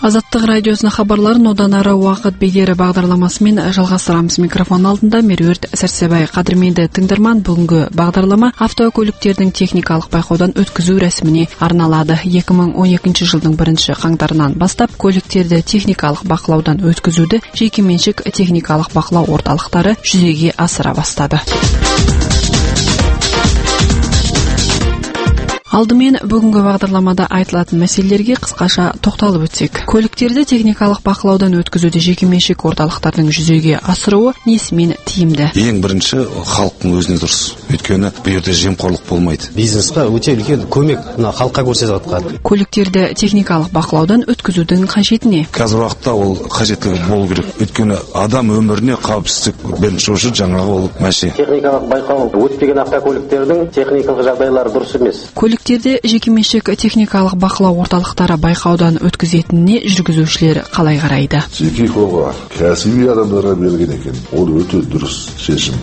Азаттық радиосына хабарларын одан ары уақыт бедері бағдарламасымен жалғастырамыз. Микрофон алдында Меруерт Сәрсебай. Қадірменді тыңдарман, бүгінгі бағдарлама автокөліктердің техникалық байқаудан өткізу рәсіміне арналады. 2012 жылдың 1 қаңтарынан бастап көліктерді техникалық бақылаудан өткізуді жекеменшік техникалық бақылау орталықтары жүзеге асыра бастады. Алдымен бүгінгі бағдарламада айтылатын мәселелерге қысқаша тоқталып өтсек. Көліктерді техникалық бақылаудан өткізуді жекеменшік орталықтардың жүзеге асыруы несімен тиімді? Ең бірінші халықтың өзіне дұрыс. Өйткені бұл жерде жемқорлық болмайды. Бизнесқа өте үлкен көмек халыққа көрсетіп жатқан. Көліктерді техникалық бақылаудан өткізудің қажеті не? Қазір уақытта ол қажеттілігі болу керек. Өйткені адам өміріне қауіпсіздік бірінші орында жаңағы ол мәселе. Техникалық байқау өтпеген автокөліктердің техникалық жағдайлары дұрыс емес. Көліктерді жекеменшік техникалық бақылау орталықтары байқаудан өткізетініне жүргізушілер қалай қарайды? Жеке қолға кәсіби адамдарға берілген екен. Ол өте дұрыс шешім.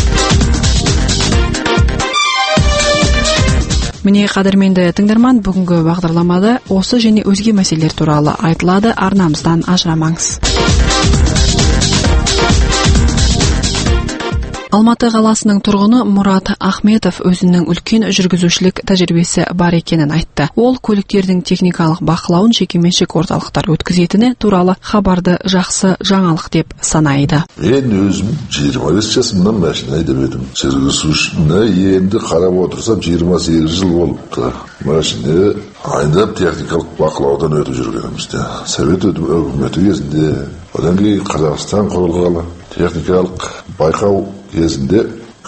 Міне, қадірменді тыңдарман, бүгінгі бағдарламада осы және өзге мәселелер туралы айтылады. Арнамыздан ажырамаңыз. Алматы қаласының тұрғыны Мұрат Ахметов өзінің үлкен жүргізушілік тәжірибесі бар екенін айтты. Ол көліктердің техникалық бақылауын жекеменшік орталықтар өткізетіні туралы хабарды жақсы жаңалық деп санайды. Мен өзім 25 жасымнан машина айдап едім. Жүргізушіні енді қарап отырсам 28 жыл болыпты. Машина айдап техникалық бақылаудан өтіп жүргенімізде. Совет өкіметі кезінде, одан кейін Қазақстан құрылғалы техникалық байқау кезінде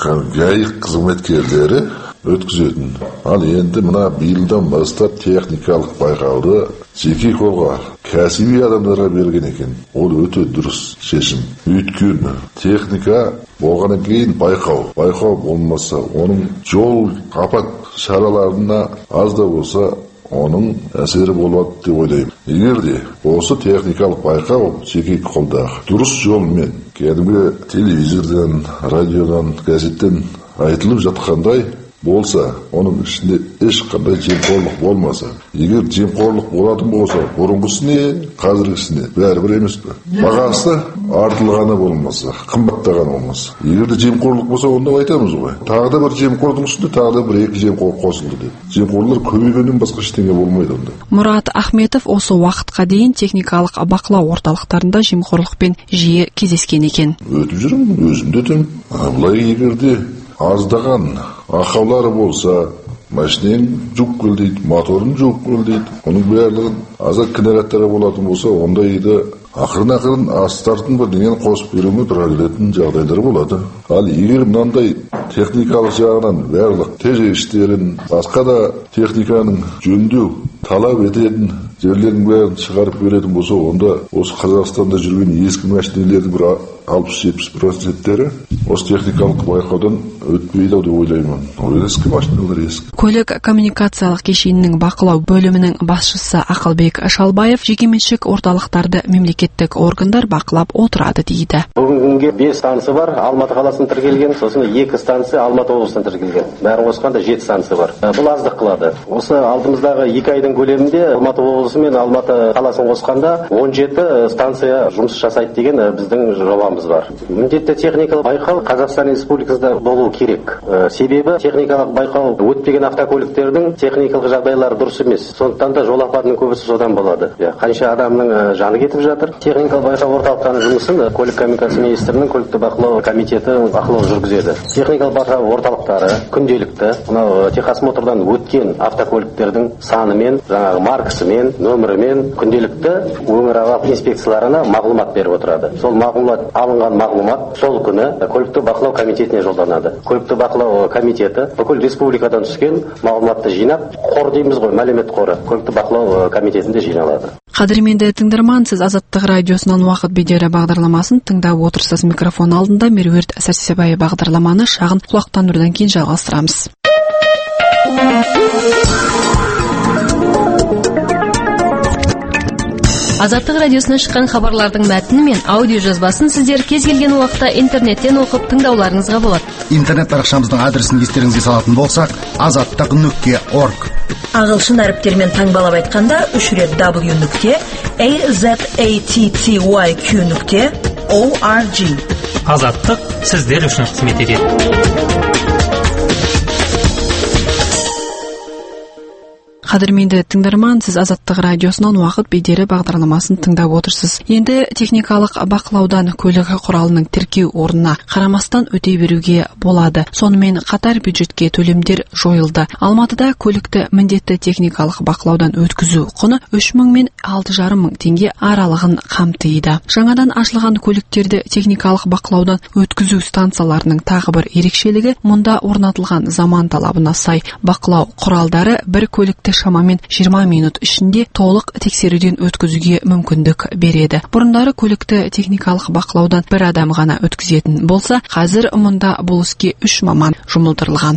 ГАИ қызметкерлері өткізетін. Ал енді мына биылдан бастап техникалық байқауды жеке қолға кәсіби адамдарға берген екен. Ол өте дұрыс шешім. Өйткені техника болғаннан кейін байқау болмаса, оның жол апат шараларына аз да болса оның әсері болады деп ойлаймын. Егер де осы техникалық байқау жеке қолдағы дұрыс жолмен, кәдімгі телевизордан, радиодан, газеттен айтылып жатқандай болса, оның ішінде ешқандай жемқорлық болмаса, егер жемқорлық болатын болса, бұрынғысына, қазіргісіне бәрібір емес пе? Бағасы артылғаны болмаса, қымбаттағаны болмаса. Егер де жемқорлық болса, онда айтамыз ғой. Тағы да бір жемқорлықтың үстінде тағы да бір екі жемқор қосылды деп. Жемқорлар көбейгеннен басқа ештеңе болмайды онда. Мұрат Ахметов осы уақытқа дейін техникалық бақылау орталықтарында жемқорлықпен жиі кездескен екен. Өтіп жүрмін, өзім де өтем. Былай егер де аздаған ақаулары болса, машинең жүк көл дейді, моторын жүк көл дейді, оның барлығын азат кінәраттары болатын болса, онда еді ақырын астартын бірдеңені қосып беруге тұра келетін жағдайлар болады. Ал егер мынандай техникалық жағынан барлық тежегіштерін, басқа да техниканың жөндеу талап ететін жерлердің бәрін шығарып беретін болса, онда осы Қазақстанда жүрген ескі машинелердің бір 60-70% осы техникалық байқаудан өтпейді деп ойлаймын. Ол ескі машиналар ескі. Көлік коммуникациялық кешенінің бақылау бөлімінің басшысы Ақылбек Шалбаев жекеменшік орталықтарды мемлекеттік органдар бақылап отырады дейді. Бүгінге 5 станция бар, Алматы қаласынан тіркелген, сосын 2 станция Алматы облысынан тіркелген. Бәрін қосқанда 7 станция бар. Бұл аздық қылады. Осы алдымыздағы 2 айдың көлемінде Алматы облысы мен Алматы қаласын қосқанда 17 станция жұмыс жасайды деген біздің жобамыз бар. Міндетті техникалық байқау Қазақстан Республикасында болу керек. Себебі техникалық байқау өтпеген автокөліктердің техникалық жағдайлары дұрыс емес. Сондықтан да жол апатының көбісі содан болады. Қанша адамның жаны кетіп жатыр. Техникалық байқау орталықтарының жұмысын көлік коммуникация министрінің көлікті бақылау комитеті бақылау жүргізеді. Техникалық байқау орталықтары күнделікті мынау техосмотрдан өткен автокөліктердің санымен, жаңағы маркасымен, нөмірімен күнделікті өңіраралық инспекцияларына мағлұмат беріп отырады. Сол мағлұмат алынған мағлұмат сол күні көлікті бақылау комитетіне жолданады. Көлікті бақылау комитеті бүкіл республикадан түскен мағлұматты жинап, қор дейміз ғой, мәлімет қоры көлікті бақылау комитетінде жиналады. Қадірменді тыңдарман, сіз Азаттық радиосынан уақыт бедері бағдарламасын тыңдап отырсыз. Микрофон алдында Меруерт Сәрсебай. Бағдарламаны шағын құлақтандырудан кейін жалғастырамыз. Азаттық радиосына шыққан хабарлардың мәтіні мен аудио жазбасын сіздер кез келген уақытта интернеттен оқып тыңдауларыңызға болады. Интернет парақшамыздың адресін естеріңізге салатын болсақ, azаттық.org. Ағылшын әріптермен таңбалап айтқанда 3 рет w.azattyq.org. Азаттық сіздер үшін қызмет етеді. Қадірменді тыңдарман, сіз Азаттық радиосынан уақыт бедері бағдарламасын тыңдап отырсыз. Енді техникалық бақылаудан көлік құралының тіркеу орнына қарамастан өте беруге болады. Сонымен қатар бюджетке төлемдер жойылды. Алматыда көлікті міндетті техникалық бақылаудан өткізу құны 3.000 мен 6.500 теңге аралығын қамтиды. Жаңадан ашылған көліктерді техникалық бақылаудан өткізу станцияларының тағы бір ерекшелігі, мұнда орнатылған заман талабына сай бақылау құралдары бір көлікті шамамен 20 минут ішінде толық тексеруден өткізуге мүмкіндік береді. Бұрындары көлікті техникалық бақылаудан бір адам ғана өткізетін болса, қазір мұнда бұл іске 3 маман жұмылдырылған.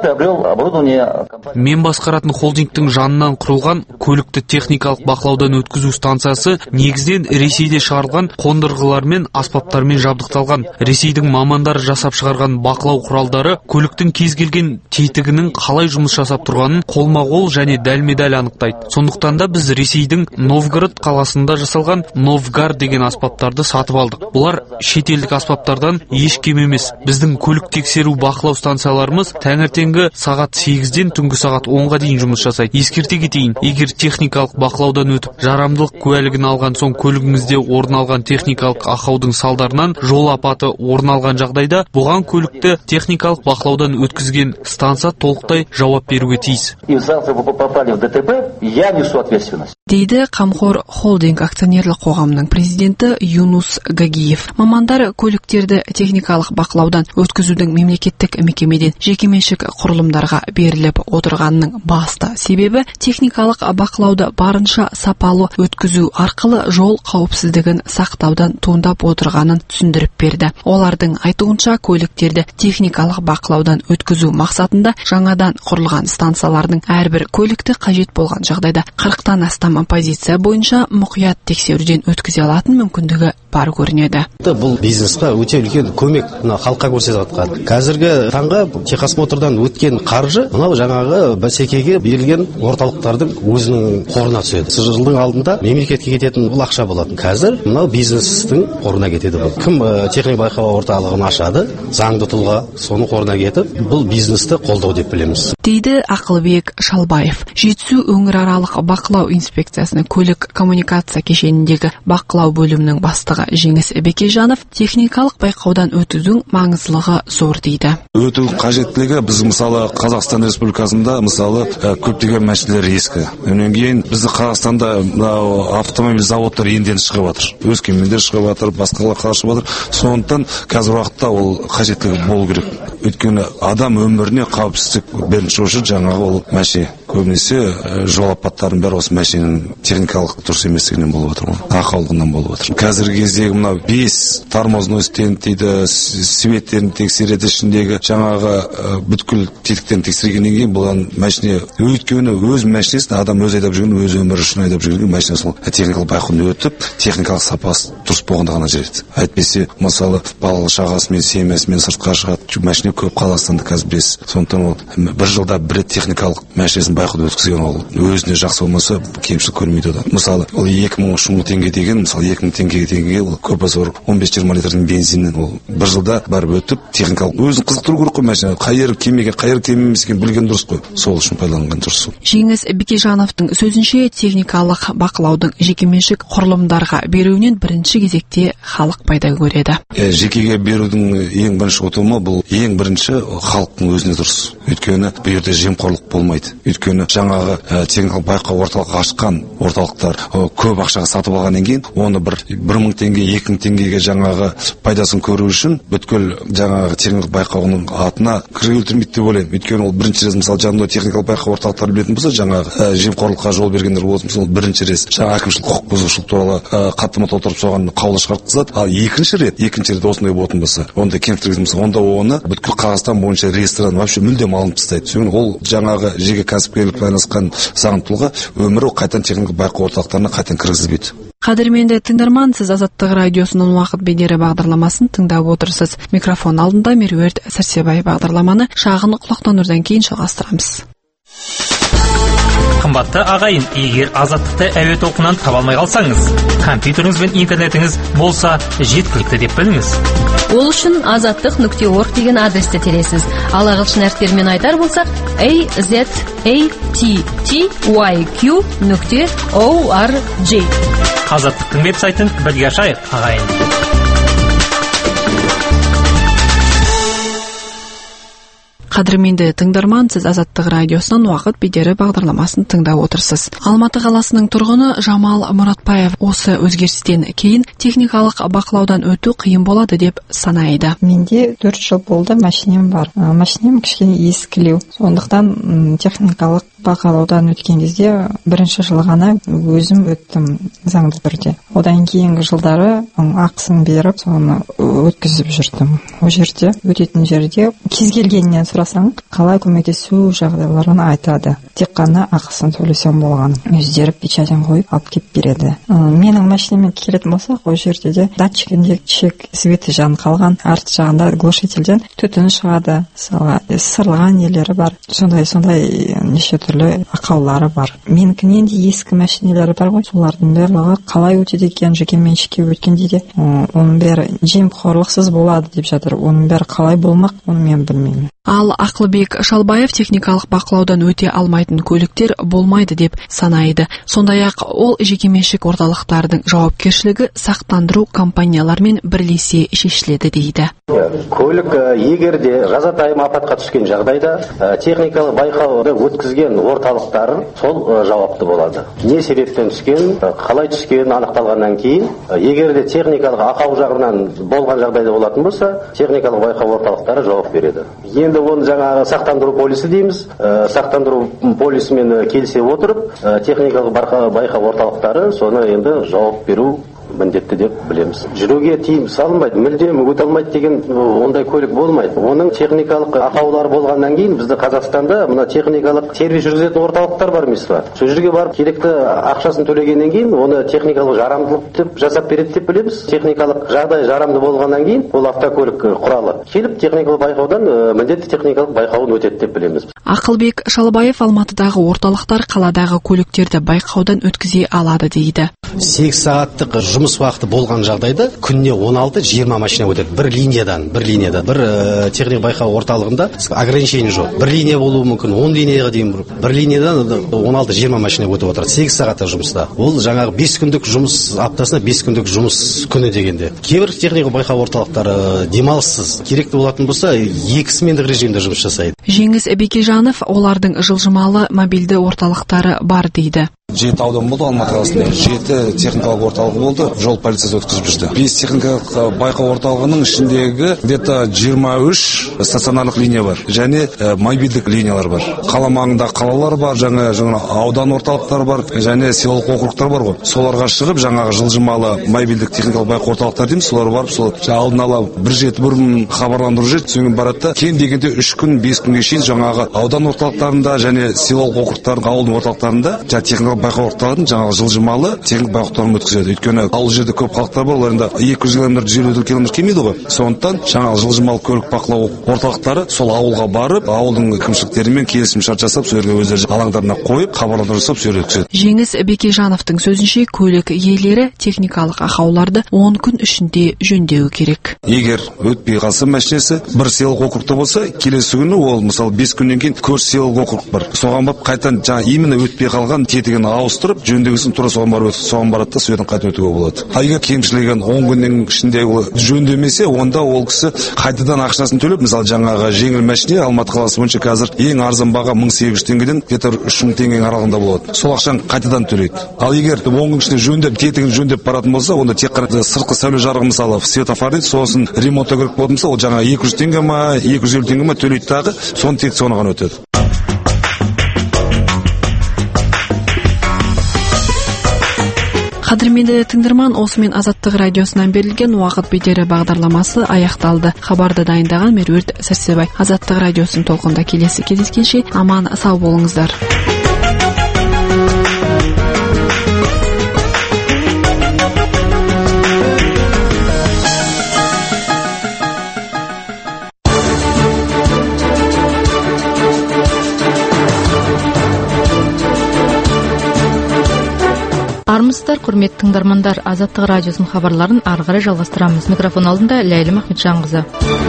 Мен басқаратын холдингтің жанынан құрылған көлікті техникалық бақылаудан өткізу станциясы негізден Ресейде шығарылған қондырғылар мен аспаптармен жабдықталған. Ресейдің мамандары жасап шығарған бақылау құралдары көліктің кез келген тетігінің қалай жұмыс жасап тұрғанын қолма-қол және дәлме-дәл анықтайды. Сондықтан да біз Ресейдің Новгород қаласында жасалған Новгар деген аспаптарды сатып алдық. Бұлар шетелдік аспаптардан еш кем емес. Біздің көлік тексеру бақылау станцияларымыз таңертеңгі сағат 8-ден түнгі сағат 10-ға дейін жұмыс жасайды. Ескерте кетейін, егер техникалық бақылаудан өтіп, жарамдылық куәлігін алған соң көлігіңізде орын алған техникалық ақаудың салдарынан жол апаты орын алған жағдайда, бұған көлікті техникалық бақылаудан өткізген станция толықтай жауап беруге тиіс. Попали в ДТП, я несу ответственность. Дейді Қамқор холдинг акционерлік қоғамының президенті Юнус Гагиев. Мамандар көліктерді техникалық бақылаудан өткізудің мемлекеттік мекемеден жекеменшік құрылымдарға беріліп отырғанның басты себебі техникалық бақылауды барынша сапалы өткізу арқылы жол қауіпсіздігін сақтаудан туындап отырғанын түсіндіріп берді. Олардың айтуынша көліктерді техникалық бақылаудан өткізу мақсатында жаңадан құрылған станциялардың әрбір көлікті қажет болған жағдайда 40-тан астам позиция бойынша мұқият тексеруден өткізе алатын мүмкіндігі бар көрінеді. Бұл бизнесқа өте үлкен көмек халыққа көрсетіп жатқан. Қазіргі таңға техосмотрдан өткен қаржы мынау жаңағы бәсекеге берілген орталықтардың өзінің қорына түседі. Жылдың алдында мемлекетке кететін бұл ақша болатын. Қазір мынау бизнестің қорына кетеді бұл. Кім техник байқау орталығын ашады, заңды тұлға соның қорына кетіп, бұл бизнесті қолдау деп білеміз. Дейді Ақылбек Шалбаев. Жетісу өңіраралық бақылау инспекциясының көлік коммуникация кешеніндегі бақылау бөлімінің бастығы Жеңіс Бекежанов техникалық байқаудан өтудің маңыздылығы зор дейді. Өту қажеттілігі біз мысалы Қазақстан Республикасында мысалы көптеген мәселелер ескі. Онан кейін бізді Қазақстанда автомобиль заводтар енден шығып жатыр. Өскеменде шығып жатыр, басқалар шығып жатыр. Сондықтан қазір уақытта ол қажеттілігі болу керек. Өйткені адам өміріне қауіпсіздік бірінші орын жаңағы ол мәселе. Көбінесе жол апаттарының бәрі осы мәселенің техникалық дұрыс еместігінен болып отыр ғой. Ақаулығынан болып отыр. Қазіргі кездегі мынау 5 тормозной стенд дейді, светтерін тексереді, ішіндегі жаңағы бүткіл тетіктерін тексергеннен кейін бұған мәшине өйткені өз мәшинесін адам өз айдап жүрген, өз өмірі үшін айдап жүрген мәшине сол техникалық байқаудан өтіп, техникалық сапасы дұрыс болғанда ғана жүреді. Әйтпесе, мысалы, бала шағасымен, семьясымен сыртқа шығады, мәшине көп Қазақстанда қазір білесіз. Сондықтан ол бір жылда бір техникалық мәшинесін байқауды өткізген ол өзіне жақсы болмаса кемшілік көрмейді одан. Мысалы, ол 2000 теңге деген, мысалы 2000 теңгеге теңге ол көп азор 15-20 литрдің бензиннен ол бір жылда барып өтіп техникалық өзін қызықтыру керек қой машина. Қайыр кемеге, қайыр кемемес екен білген дұрыс қой. Сол үшін пайдаланған дұрыс. Жеңіс Бекежановтың сөзінше техникалық бақылаудың жекеменшік құрылымдарға беруінен бірінші кезекте халық пайда көреді. Жекеге берудің ең бірінші ұтымы бұл ең бірінші халықтың өзіне дұрыс. Өйткені бұл жерде жемқорлық болмайды. Өйткені жаңағы техникалық байқау орталығы ашқан орталықтар көп ақшаға сатып алғаннан кейін оны 1000 теңге, 2000 теңгеге жаңағы пайдасын көру үшін бүткіл жаңағы техникалық байқауының атына кіре өлтірмейді деп ойлаймын. Өйткені ол бірінші рет мысалы жанында техникалық байқау орталықтары білетін болса, жаңағы жемқорлыққа жол бергендер болсын, сол бірінші рет жаңа әкімшілік құқық бұзушылық туралы хаттама толтырып соған қаулы шығарғызады. Ал екінші рет осындай болатын болса, онда кемшілік болса, онда оны бүткіл Қазақстан бойынша реестрдан вообще мүлдем алынып тастайды. Соны ол жаңағы жеке кәсіпкерлікпен айналысқан заңды тұлға өмірі қайтадан техникалық байқау орталықтарына қайтадан кіргізбейді. Кадірменді тыңдарман, сіз Азаттық радиосының уақыт бедері бағдарламасын тыңдап отырсыз. Микрофон алдында Меруерт Сәрсебай. Бағдарламаны шағын құлақтанудан кейін жалғастырамыз. Қымбатты ағайын, егер Азаттықты әуе толқынынан таба алмай қалсаңыз, компьютеріңіз бен интернетіңіз болса жеткілікті деп біліңіз. Ол үшін azattiq.org деген адресті тересіз. Ал ағылшын әріптерімен айтар болсақ, azattiqyq.org. Азаттықтың веб-сайтын бірге ашайық, ағайын. Қадірменді тыңдарман, сіз Азаттық радиосынан уақыт бедері бағдарламасын тыңдап отырсыз. Алматы қаласының тұрғыны Жамал Мұратбаев осы өзгерістен кейін техникалық бақылаудан өту қиын болады деп санайды. Менде 4 жыл болды, машинем бар. Машинем кішкене ескілеу. Сондықтан техникалық бақылаудан өткен кезде бірінші жыл ғана өзім өттім заңды түрде. Одан кейінгі жылдары ақысын беріп, соны өткізіп жүрдім. Ол жерде, өтетін жерде кез келгеннен сұрасаң, қалай көмектесу жағдайларын айтады. Тек қана ақысын төлесем болған. Өздері печатен қойып алып кеп береді. Менің машинемен келетін болсақ, ол жерде де датчигінде чек светі жанып қалған, арт жағында глушительден түтін шығады, сырылған нелері бар. Сондай неше түрлі ақаулары бар. Менікінен де ескі машинелері бар ғой, солардың барлығы қалай өтеді екен, жеке меншікке өткенде де оның бәрі жемқорлықсыз болады деп жатыр. Оның бәрі қалай болмақ, оны мен білмеймін. Ал Ақылбек Шалбаев техникалық бақылаудан өте алмайтын көліктер болмайды деп санайды. Сондай-ақ ол жекеменшік орталықтардың жауапкершілігі сақтандыру компаниялармен бірлесе шешіледі дейді. Көлік егер де жазатайым апатқа түскен жағдайда техникалық байқауды өткізген орталықтар сол жауапты болады. Не себептен түскен, қалай түскен анықталғаннан кейін, егер де техникалық ақау жағынан болған жағдайда болатын болса, техникалық байқау орталықтары жауап береді. Енді оны жаңағы сақтандыру полисі дейміз. Сақтандыру полисімен келісе отырып, техникалық байқау орталықтары соны енді жауап беру міндетті деп білеміз. Жүруге тиым салынбайды, мүлдем өте алмайды деген ондай көлік болмайды. Оның техникалық ақаулары болғаннан кейін бізді Қазақстанда мына техникалық сервис жүргізетін орталықтар бар емес пе? Сол жерге барып керекті ақшасын төлегеннен кейін оны техникалық жарамдылық деп жасап береді деп білеміз. Техникалық жағдай жарамды болғаннан кейін ол автокөлік құралы келіп техникалық байқаудан міндетті техникалық байқауын өтеді деп білеміз. Ақылбек Шалбаев Алматыдағы орталықтар қаладағы көліктерді байқаудан өткізе алады дейді. 8 сағаттық жұмыс уақыты болған жағдайда күніне 16-20 машина өтеді. Бір линиядан. Бір техник байқау орталығында ограничение жоқ. Бір линия болуы мүмкін, 10 линияға дейін бір линиядан 16-20 машина өтіп отырады 8 сағаттық жұмыста. Ол жаңағы 5 күндік жұмыс аптасына 5 күндік жұмыс күні дегенде. Кейбір техник байқау орталықтары демалыссыз керекті болатын болса 2 смендік режимде жұмыс жасайды. Жеңіс Бекежанов олардың жылжымалы мобильді орталықтары бар дейді. 7 аудан болды Алматы қаласында. 7 техникалық орталығы болды, жол полициясы өткізіп жүрді. 5 техникалық байқау орталығының ішіндегі где-то 23 стационарлық линия бар, және мобильдік линиялар бар. Қала маңында қалалар бар, жаңа аудан орталықтары бар, және селолық округтар бар ғой. Соларға шығып, жаңағы жылжымалы мобильдік техникалық байқау орталықтар дейміз, солар барып, сол алдын ала 1-7 бұрын хабарландыру жүреді, соң барады да, кем дегенде 3 күн, 5 күнге шейін жаңағы аудан орталықтарында және селолық округтардың ауылдың орталықтарында техникалық байқау орталығын жаңағы жылжымалы техник байқауларын өткізеді. Өйткені ауыл жерде көп халықтар бар, оларында 200 км, 150 км келмейді ғой. Сондықтан жаңағы жылжымалы көлік бақылау орталықтары сол ауылға барып, ауылдың әкімшіліктерімен келісім шарт жасап, сол жерге өздері алаңдарына қойып, хабарландыру жасап, сол жерге өткізеді. Жеңіс Бекежановтың сөзінше, көлік иелері техникалық ақауларды 10 күн ішінде жөндеу керек. Егер өтпей қалса машинесі бір селолық округта болса, келесі күні ол мысалы 5 күннен кейін 4 селолық округ бар. Соған барып қайтадан жаңа именно өтпей қалған тетігін ауыстырып, жөндегісін тура соған барады да, содан қайта өтуге болады. Егер кемшілеген 10 күннің ішінде жөндемесе, онда ол кісі қайтадан ақшасын төлеп, мысалы жаңағы жеңіл машине Алматы қаласы бойынша қазір ең арзан баға 1800 теңгеден где-то 3000 теңгенің аралығында болады. Сол ақшаны қайтадан төлейді. Ал егер 10 күн ішінде жөндеп, тетігін жөндеп баратын болса, онда тек қана сыртқы сәуле жарығы, мысалы светофор дейді, сосын ремонт керек болатын болса, ол жаңағы 200 теңге ма, 250 теңге ма төлейді дағы, соны тек соны ғана өтеді. Қадірменді тыңдарман, осымен Азаттық радиосынан берілген уақыт бедері бағдарламасы аяқталды. Хабарды дайындаған Меруерт Сәрсебай. Азаттық радиосын толқында келесі кездескенше аман сау болыңыздар. саламатсыздар, құрметті тыңдармандар. Азаттық радиосының хабарларын ары қарай жалғастырамыз. Микрофон алдында Ләйлім Ахметжанқызы.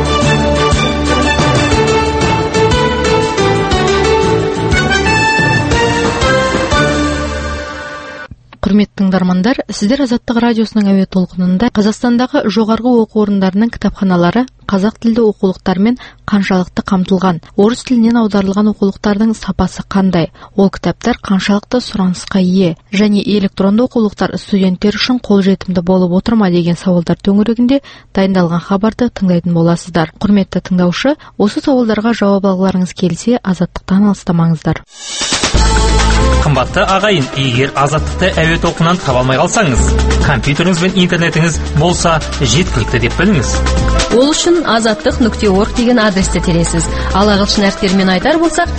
Құрметті тыңдармандар, сіздер Азаттық радиосының әуе толқынында Қазақстандағы жоғарғы оқу орындарының кітапханалары қазақ тілді оқулықтармен қаншалықты қамтылған, орыс тілінен аударылған оқулықтардың сапасы қандай, ол кітаптар қаншалықты сұранысқа ие, және электронды оқулықтар студенттер үшін қолжетімді болып отыр ма деген сауалдар төңірегінде дайындалған хабарды тыңдайтын боласыздар. Құрметті тыңдаушы, осы сауалдарға жауап алғыларыңыз келсе, Азаттықтан алыстамаңыздар. Қымбатты ағайын, егер Азаттықты әуе толқынынан таба алмай қалсаңыз, компьютеріңіз бен интернетіңіз болса жеткілікті деп біліңіз. Ол үшін azattiq.org деген адресті тересіз. Ал ағылшын әріптерімен айтар болсақ,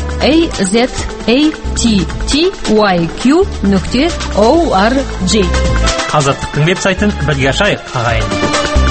azattiqyq.org. Азаттықтың веб-сайтын бірге ашайық, ағайын.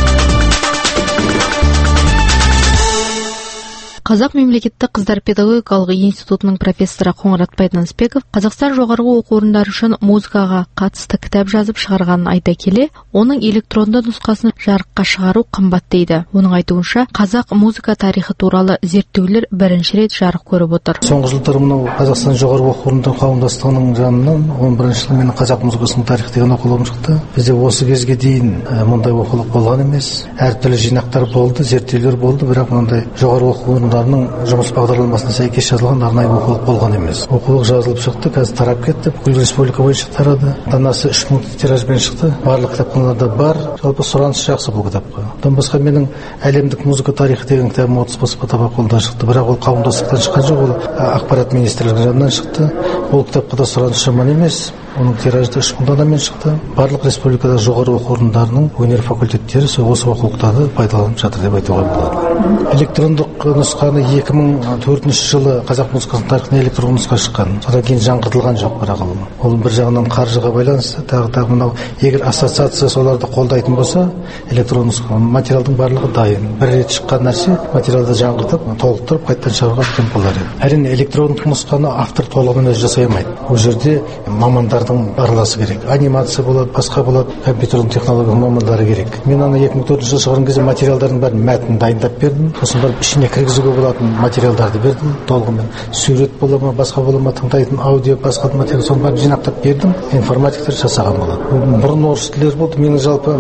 Қазақ мемлекеттік қыздар педагогикалық институтының профессоры Қоңырат Пайданысбеков Қазақстан жоғарғы оқу орындары үшін музыкаға қатысты кітап жазып шығарғанын айта келе, оның электронды нұсқасын жарыққа шығару қымбат дейді. Оның айтуынша, қазақ музыка тарихы туралы зерттеулер бірінші рет жарық көріп отыр. Соңғы жылдары мынау Қазақстан жоғарғы оқу орындары қауымдастығының жанынан 11-ші жылы менің қазақ музыкасының тарихы деген оқулығым шықты. Бізде осы кезге дейін мұндай оқулық болған емес. Әртүрлі жинақтар болды, зерттеулер болды, бірақ мұндай жоғарғы оқу орындарының жұмыс бағдарламасына сәйкес жазылған арнайы оқулық болған емес. Оқулық жазылып шықты, қазір тарап кетті, бүкіл республика бойынша тарады. Данасы 3000 тиражбен шықты. Барлық кітапханаларда бар. Жалпы сұраныс жақсы бұл кітапқа. Одан басқа менің әлемдік музыка тарихы деген кітабым 30 баспа қолда шықты. Бірақ ол қауымдастықтан шыққан жоқ, ол ақпарат министрлігі жанынан шықты. Ол кітапқа да сұраныс жаман емес. Оның тиражы 3000 данамен шықты. Барлық республикада жоғары оқу орындарының өнер факультеттері осы оқулықтарды пайдаланып жатыр деп айтуға болады. Электрондық нұсқаны 2004 жылы қазақ музыкасының тарихына электронды нұсқа шыққан. Содан кейін жаңғыртылған жоқ, бірақ ол бір жағынан қаржыға байланысты. Тағы мынау егер ассоциация соларды қолдайтын болса, электронды нұсқа материалдың барлығы дайын. Бір рет шыққан нәрсе материалды жаңғыртып, толықтырып, қайтадан шығаруға мүмкін болар еді. Әрине электрондық нұсқаны автор толығымен өзі жасай алмайды. Ол жерде мамандардың араласы керек. Анимация болады, басқа болады, компьютердің технологиялық мамандары керек. Мен ана 2004 жылы шығарған кезде материалдардың бәрін мәтінін дайындап бердім. Сосын барып ішіне кіргізуге болатын материалдарды бердім толығымен. Сурет бола ма, басқа бола ма, тыңдайтын аудио, басқа материал, соны бәрін жинақтап бердім. Информатиктер жасаған болады. Бұрын орыс тілдер болды. Менің жалпы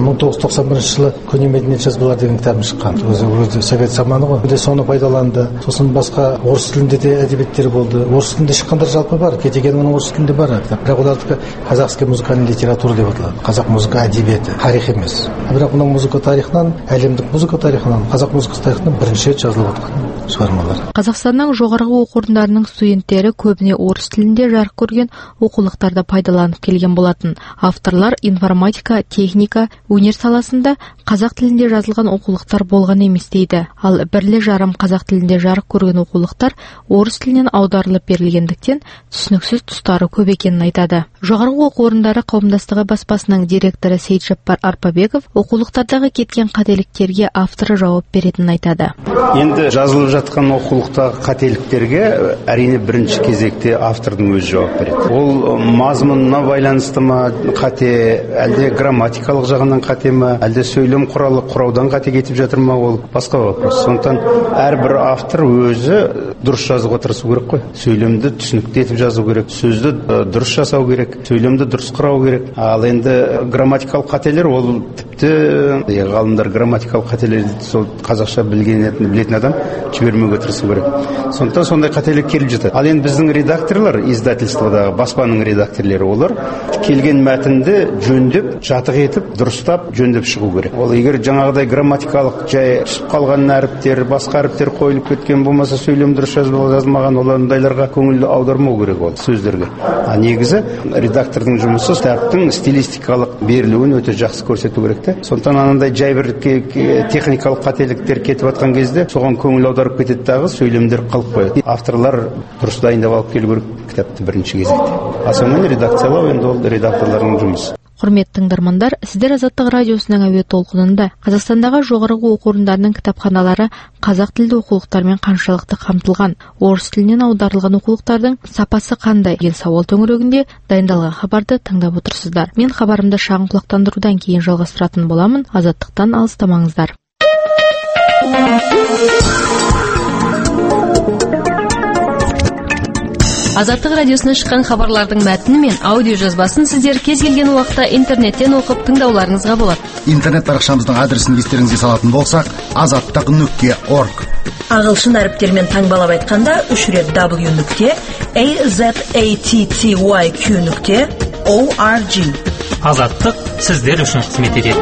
1991 жылы көне мәдениет жазбалары деген кітабым шыққан. Өзі совет заманы ғой. Де соны пайдаланды. Сосын басқа орыс тілінде де әдебиеттер болды. Орыс тілінде шыққандар жалпы бар. Кетегеннің орыс тілінде бар. Бірақ олардікі казахский музыкальный литература деп аталады. Қазақ музыка әдебиеті, тарих емес. Бірақ мына музыка тарихынан, әлемдік музыка тарихынан, қазақ музыкасы тарихынан бірінші рет жазылып отқан шығармалар. Қазақстанның жоғарғы оқу орындарының студенттері көбіне орыс тілінде жарық көрген оқулықтарды пайдаланып келген болатын. Авторлар информатика, техника, өнер саласында қазақ тілінде жазылған оқулықтар болған емес дейді. Ал бірлі жарым қазақ тілінде жарық көрген оқулықтар орыс тілінен аударылып берілгендіктен түсініксіз тұстары көп екенін айтады. Жоғарғы оқу орындары қауымдастығы баспасының директоры Сейітжаппар Арпабеков оқулықтардағы кеткен қателіктерге авторы жауап беретінін айтады. Енді жазылып жатқан оқулықтағы қателіктерге әрине бірінші кезекте автордың өзі жауап береді. Ол мазмұнына байланысты ма қате, әлде грамматикалық жағынан қате ма, әлде сөйлем құраудан қате кетіп жатыр ма, ол басқа вопрос. Сондықтан әрбір автор өзі дұрыс жазуға тырысу керек қой. Сөйлемді түсінікті етіп жазу керек, сөзді дұрыс жасау керек, сөйлемді дұрыс құрау керек. Ал енді грамматикалық қателер ол тіпті ғалымдар грамматикалық қателерді сол қазақша білетін адам жібермеуге тырысу керек. Сондықтан сондай қателік келіп жатады. Ал енді біздің редакторлар, издательстводағы баспаның редакторлары, олар келген мәтінді жөндеп, жатық етіп, дұрыстап, жөндеп шығу керек. Ол егер жаңағыдай грамматикалық жай түсіп қалған әріптер, басқа әріптер қойылып кеткен болмаса, сөйлем дұрыс жазылмаған, олардайларға көңіл аудармау керек ол сөздерге. Негізі редактордың жұмысы кітаптың стилистикалық берілуін өте жақсы көрсету керек те. Сондықтан анандай жай бір техникалық қателіктер кетіп жатқан кезде соған көңіл аударып кетеді, дағы сөйлемдер қалып қояды. Авторлар дұрыс дайындап алып келу керек кітапты бірінші кезекте. Сонымен редакциялау енді ол редакторлардың жұмысы. Құрметті тыңдармандар, сіздер Азаттық радиосының әуе толқынында Қазақстандағы жоғарғы оқу орындарының кітапханалары қазақ тілді оқулықтармен қаншалықты қамтылған, орыс тілінен аударылған оқулықтардың сапасы қандай деген сауал төңірегінде дайындалған хабарды тыңдап отырсыздар. Мен хабарымды шағын құлақтандырудан кейін жалғастыратын боламын. Азаттықтан алыстамаңыздар. Азаттық радиосынан шыққан хабарлардың мәтіні мен аудио жазбасын сіздер кез келген уақытта интернеттен оқып тыңдауларыңызға болады. Интернет парақшамыздың адресін естеріңізге салатын болсақ, azаттық.org. Ағылшын әріптермен таңбалап айтқанда 3 рет w.azattyq.org. Азаттық сіздер үшін қызмет етеді.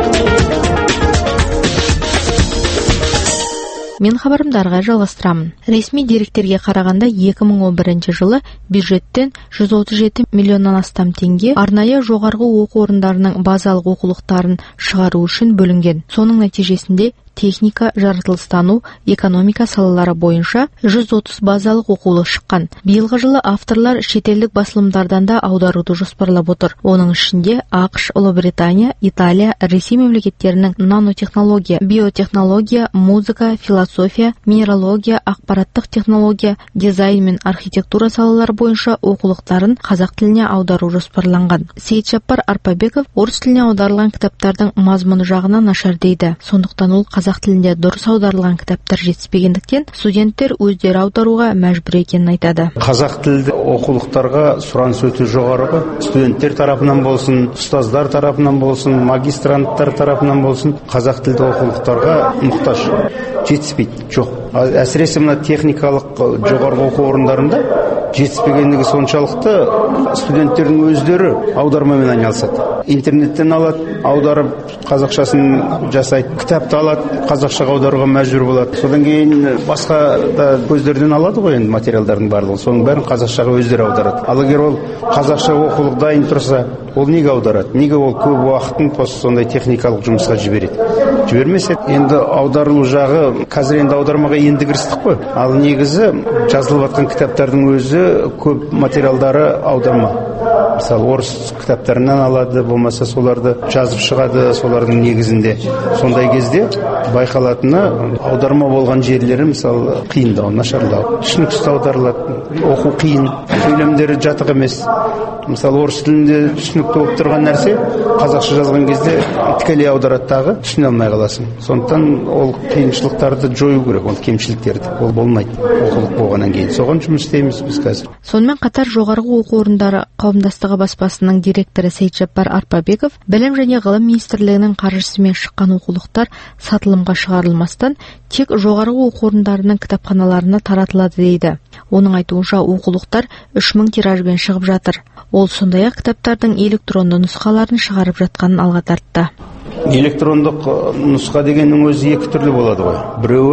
Мен хабарымды әрі жалғастырамын. Ресми деректерге қарағанда 2011 жылы бюджеттен 137 миллионнан астам теңге арнайы жоғарғы оқу орындарының базалық оқулықтарын шығару үшін бөлінген. Соның нәтижесінде техника, жаратылыстану, экономика салалары бойынша 130 базалық оқулық шыққан. Биылғы жылы авторлар шетелдік басылымдардан да аударуды жоспарлап отыр. Оның ішінде ақш, Ұлыбритания, Италия, Ресей мемлекеттерінің нанотехнология, биотехнология, музыка, философия, минералогия, ақпараттық технология, дизайн мен архитектура салалары бойынша оқулықтарын қазақ тіліне аудару жоспарланған. Сейітжаппар Арпабеков орыс тіліне аударылған кітаптардың мазмұны жағынан нашар дейді. Сондықтан ол қазақ тілінде дұрыс аударылған кітаптар жетіспегендіктен студенттер өздері аударуға мәжбүр екенін айтады. Қазақ тілді оқулықтарға сұраныс өте жоғары. Студенттер тарапынан болсын, ұстаздар тарапынан болсын, магистранттар тарапынан болсын, қазақ тілді оқулықтарға мұқтаж. Жетіспейді, жоқ. Әсіресе мына техникалық жоғарғы оқу орындарында жетіспегендігі соншалықты студенттердің өздері аудармамен айналысады. Интернеттен алады, аударып қазақшасын жасайды, кітапты алады, қазақшаға аударуға мәжбүр болады. Содан кейін басқа да көздерден алады ғой енді материалдардың барлығы. Соның бәрін қазақшаға өздері аударады. Ал егер ол қазақша оқулық дайын тұрса, ол неге аударады? Неге ол көп уақытын сондай техникалық жұмысқа жібереді? Жібермесе, енді аударылу жағы қазір енді аудармаға енді кірістік қой. Ал негізі жазылып жатқан кітаптардың өзі көп материалдары аударма. Мысалы, орыс кітаптарынан алады, болмаса соларды жазып шығады, солардың негізінде. Сондай кезде байқалатыны аударма болған жерлері, мысалы, қиындау, нашарлау. Түсініксіз аударылады, оқу қиын, сөйлемдері жатық емес. Мысалы, орыс тілінде түсінікті болып тұрған нәрсе қазақша жазған кезде тікелей аударады дағы, түсіне алмай қаласың. Сондықтан ол қиыншылықтарды жою керек, ол кемшіліктерді. Ол болмайды оқулық болғаннан кейін. Соған жұмыс істейміз біз қазір. Сонымен қатар жоғарғы оқу орындары қауымдастығы баспасының директоры Сейітжаппар Арпабеков білім және ғылым министрлігінің қаржысымен шыққан оқулықтар сатылымға шығарылмастан тек жоғарғы оқу орындарының кітапханаларына таратылады дейді. Оның айтуынша оқулықтар 3000 тиражбен шығып жатыр. Ол сондай-ақ кітаптардың электронды нұсқаларын шығарып жатқанын алға тартты. Электрондық нұсқа дегеннің өзі екі түрлі болады ғой.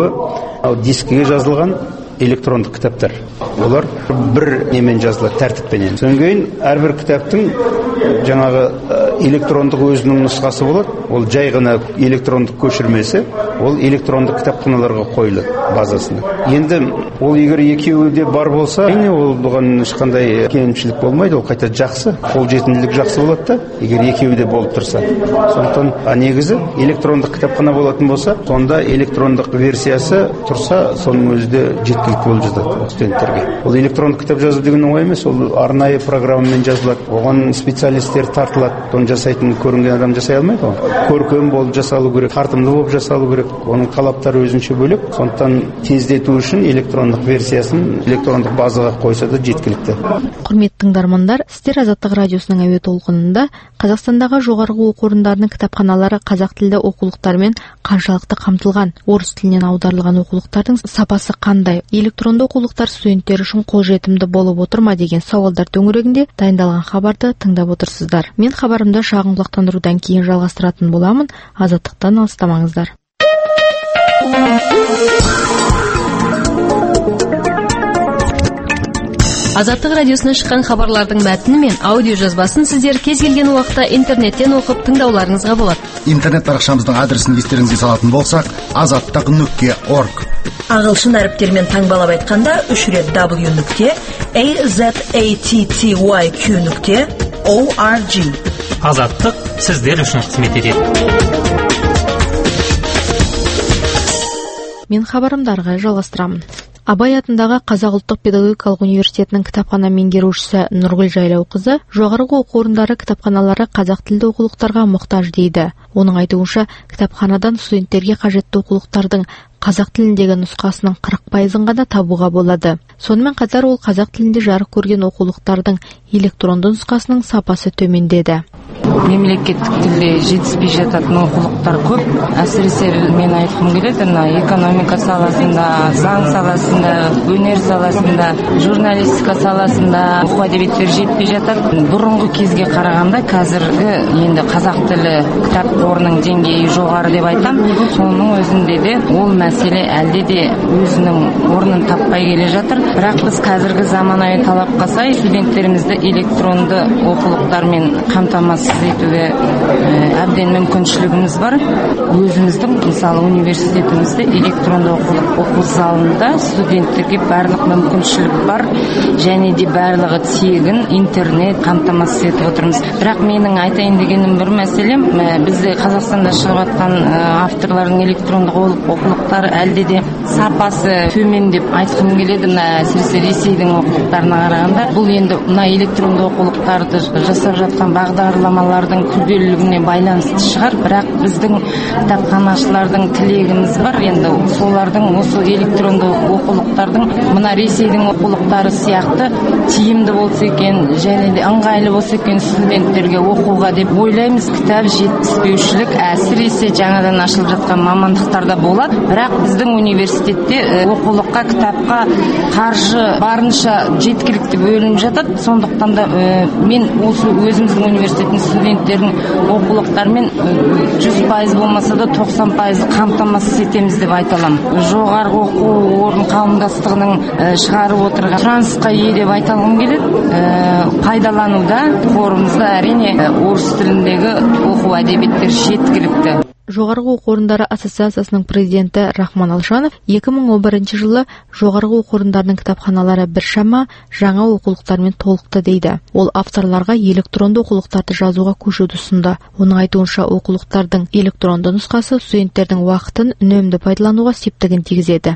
Біреуі дискіге жазылған электрондық кітаптар. Олар бір немен жазылады, тәртіппенен. Содан кейін әрбір кітаптың жаңағы электрондық өзінің нұсқасы болады. Ол жай ғана электрондық көшірмесі, ол электрондық кітапханаларға қойылады базасына. Енді ол егер екеуі де бар болса, ол бұған ешқандай кемшілік болмайды, ол қайта жақсы, қолжетімділік жақсы болады да, егер екеуі де болып тұрса. Сондықтан негізі электрондық кітапхана болатын болса, сонда электрондық версиясы тұрса, соның өзі де жеткілікті болып жатады студенттерге. Ол электрондық кітап жазу деген оңай емес, ол арнайы программамен жазылады. Оған специалисттер тартылады. Оны жасайтын көрінген адам жасай алмайды ғой. Көркем болып жасалу керек, тартымды болып жасалу керек. Оның талаптары өзінше бөлек. Сондықтан тездету үшін электрондық версиясын электрондық базаға қойса да жеткілікті. Құрметті тыңдармандар, сіздер Азаттық радиосының әуе толқынында Қазақстандағы жоғарғы оқу орындарының кітапханалары қазақ тілді оқулықтармен қаншалықты қамтылған, орыс тілінен аударылған оқулықтардың сапасы қандай, электронды оқулықтар студенттер үшін қолжетімді болып отыр ма деген сауалдар төңірегінде дайындалған хабарды тыңдап отырсыздар. Мен хабарымды шағын құлақтандырудан кейін жалғастыратын боламын. Азаттықтан алыстамаңыздар. Азаттық радиосынан шыққан хабарлардың мәтіні мен аудио жазбасын сіздер кез келген уақытта интернеттен оқып тыңдауларыңызға болады. Интернет парақшамыздың адресін естеріңізге салатын болсақ, azаттық.org. Ағылшын әріптермен таңбалап айтқанда 3 рет w.azattyq.org. Азаттық сіздер үшін қызмет етеді. Мен хабарымдарға жалғастырамын. Абай атындағы Қазақ ұлттық педагогикалық университетінің кітапхана меңгерушісі Нұргүл Жайлауқызы жоғарғы оқу орындары кітапханалары қазақ тілді оқулықтарға мұқтаж дейді. Оның айтуынша, кітапханадан студенттерге қажетті оқулықтардың қазақ тіліндегі нұсқасының 40%-ын ғана табуға болады. Сонымен қатар ол қазақ тілінде жарық көрген оқулықтардың электронды нұсқасының сапасы төмендеді. Мемлекеттік тілде жетіспей жататын оқулықтар көп. Әсіресе мен айтқым келеді, экономика саласында, заң саласында, өнер саласында, журналистика саласында оқу әдебиеттері жетпей жатады. Бұрынғы кезге қарағанда қазіргі енді қазақ тілі кітап қорының деңгейі жоғары деп айтам. Соның өзінде де ол мәселе әлде де өзінің орнын таппай келе жатыр. Бірақ біз қазіргі заманауи талапқа сай студенттерімізді электронды оқулықтармен қамтамасыз етуге әбден мүмкіншілігіміз бар. Өзіміздің мысалы университетімізде электронды оқу залында студенттерге барлық мүмкіншілік бар, және де барлығы тегін интернет қамтамасыз етіп отырмыз. Бірақ менің айтайын дегенім бір мәселем, бізде Қазақстанда шығып жатқан авторлардың электрондық оқулықтары әлде де сапасы төмен деп айтқым келеді. Әсіресе Ресейдің оқулықтарына қарағанда, бұл енді мына электронды оқулықтарды жасап жатқан бағдарламалардың күрделілігіне байланысты шығар. Бірақ біздің кітапханашылардың тілегіміз бар. Енді солардың осы электронды оқулықтардың мына Ресейдің оқулықтары сияқты тиімді болса екен, және де ыңғайлы болса екен студенттерге оқуға деп ойлаймыз. Кітап жетіспеушілік әсіресе жаңадан ашылып жатқан мамандықтарда болады. Бірақ біздің университетте оқулыққа, кітапқа қаржы барынша жеткілікті бөлініп жатады. Сондықтан да мен осы өзіміздің университеттің студенттерінің оқулықтармен 100% болмаса да 90% қамтамасыз етеміз деп айта аламын. Жоғарғы оқу орын қауымдастығының шығарып отырған сұранысқа ие деп айта алғым келеді. Пайдалануда қорымызда әрине орыс тіліндегі оқу әдебиеттері жеткілікті. Жоғарғы оқу орындары ассоциациясының президенті Рахман Алшанов 2011 жылы жоғарғы оқу орындарының кітапханалары біршама жаңа оқулықтармен толықты дейді. Ол авторларға электронды оқулықтарды жазуға көшуді ұсынды. Оның айтуынша оқулықтардың электронды нұсқасы студенттердің уақытын үнемді пайдалануға септігін тигізеді.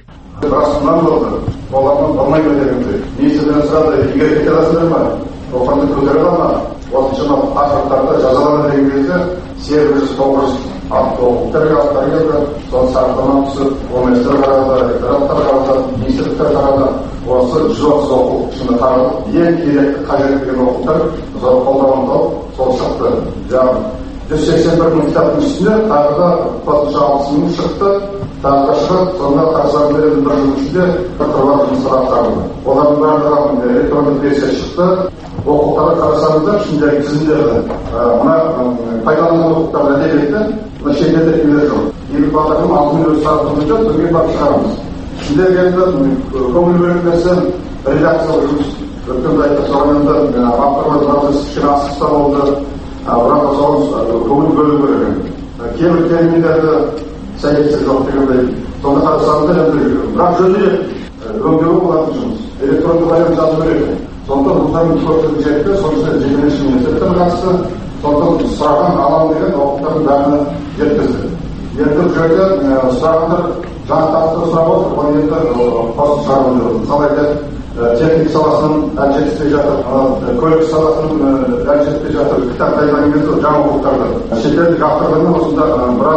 Оқулықтарға аттар келді, соны сараптама түсіп, ОМС-тер қарады, ректораттар қарады, министрліктер қарады. Осы 130 оқулық ішінде қаралып, ең керекті қажет деген оқулықтар қолданылып алып, сол шықты. Яғни 181 мың кітаптың үстіне тағы да қосымша 60 мың шықты, тағы да шығып, сонда қарасаңыз бір жыл ішінде бір қыруар жұмыстар атқарылды. Олардың барлығы электронды версия шықты. Оқулықтарға қарасаңыздар, ішіндегі тізімдерді мына пайдаланған оқулықтарды әдебиетті мына шетелде келер жоқ. Елу батырдың 6000 өзі сарапшылығы жоқ, түрге барып шығарамыз. Ішіндегі енді көңіл бөлек нәрсе редакциялық жұмыс. Өткенде айтып соған енді авторлар процесі кішкене асықса болды, бірақ соған көңіл бөлу керек. Кейбір терминдерді сәйкестік жоқ дегендей. Сонда қарасаңыздар енді бірақ жөнделеді. Өңдеуі болатын жұмыс. Электронды байланыс жазу керек. Сондықтан бұлардың көптігі жетті, сондықтан жекеменшік университеттер қатысты, сондықтан сұраған алам деген оқулықтардың бәріне жеткізді. Енді бұл жерде сұрағандар жаңа тақырыпты сұрап отыр, оны енді қосып шығарып жүр. Мысалы техник саласының әлі жетіспей жатыр, көлік саласының әлі жетіспей жатыр, кітап дайындаған кезде жаңа оқулықтарды. Шетелдік авторлармен осында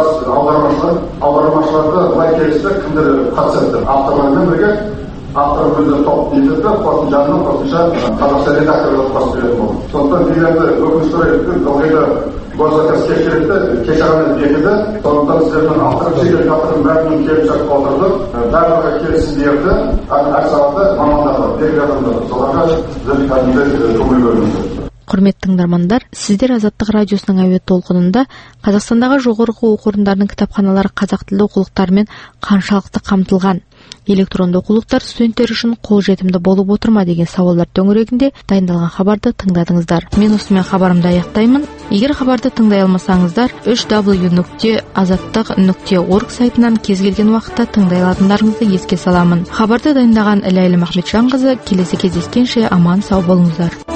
біраз аудармашыларды былай келісті, кімдер қатысады авторлармен бірге автор өзі топ етеді, қосымшаны қосымша қазақша редакторлар қосып беретін болды. Сондықтан дегенді өкінішке орай ылғи да госзаказ кешірді, кешіргені бекіді. Сондықтан сіздердің автор шетелдік автордың бәрінің келіп жатып отырды, барлығы келісім берді, әр салада мамандарды, белгілі адамдар, соларға сіздер кәдімгі көңіл бөліңіздер. Құрметті тыңдармандар, сіздер Азаттық радиосының әуе толқынында Қазақстандағы жоғарғы оқу орындарының кітапханалары қазақ тілді оқулықтармен қаншалықты қамтылған, электронды оқулықтар студенттер үшін қолжетімді болып отыр ма деген сауалдар төңірегінде дайындалған хабарды тыңдадыңыздар. Мен осымен хабарымды аяқтаймын. Егер хабарды тыңдай алмасаңыздар, www.azattiq.org сайтынан кез келген уақытта тыңдай алатындарыңызды еске саламын. Хабарды дайындаған Ләйлі Махметжанқызы. Келесі кездескенше аман сау болыңыздар.